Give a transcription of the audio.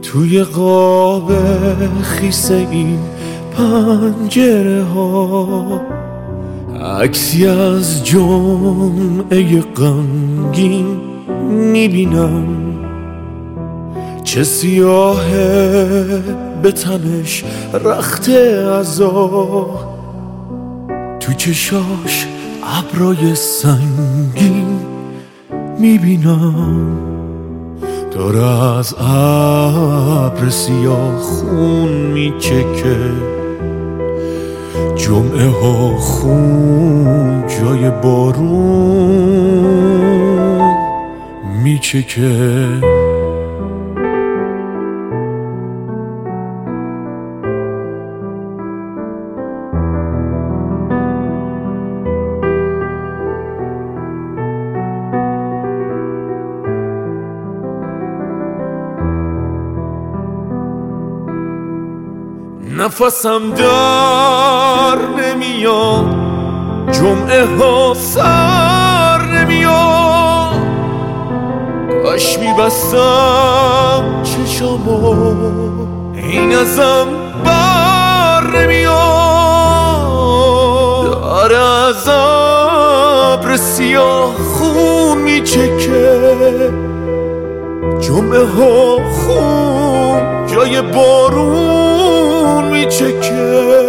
توی قاب خیس این پنجره ها عکسی از جمعه غمگین میبینم، چه سیاهه به تنش رخت عزا، تو چشاش ابرای سنگین میبینم، داره از ابر سیاه خون میچکه، جمعه ها خون جای بارون میچکه. نفسم در نمیاد، جمعه ها سر نمیاد، کاش میبستم چشامو این ازم بر نمیاد، داره از ابر سیاه خون میچکه، جمعه ها خون جای بارون میچکه.